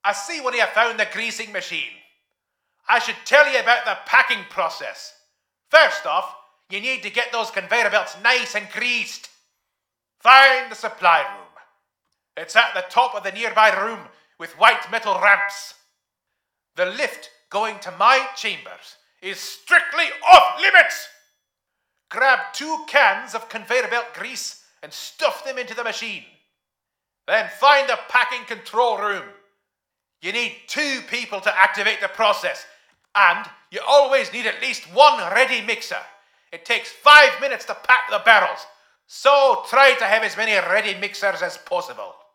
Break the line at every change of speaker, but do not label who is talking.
I see when you found the greasing machine. I should tell you about the packing process. First off, you need to get those conveyor belts nice and greased. Find the supply room. It's at the top of the nearby room with white metal ramps. The lift going to my chambers is strictly off limits. Grab 2 cans of conveyor belt grease and stuff them into the machine. Then find the packing control room. You need 2 people to activate the process, and you always need at least 1 ready mixer. It takes 5 minutes to pack the barrels, so try to have as many ready mixers as possible.